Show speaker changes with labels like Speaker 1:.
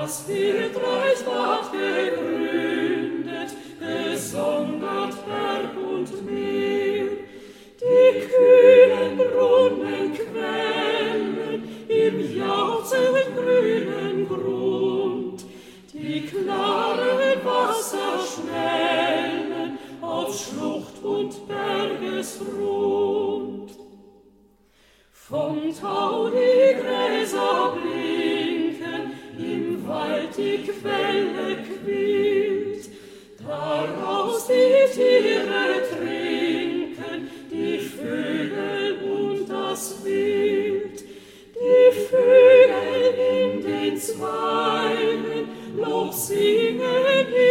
Speaker 1: Erdreich ward gegründet, gesondert Berg und Meer. Die kühlen Brunnen quellen im jauchzenden grünen Grund. Die klaren Wasser schwellen auf Schlucht und Bergesgrund. Vom Tau die Gräser blinken, im Wald die Quelle quietscht.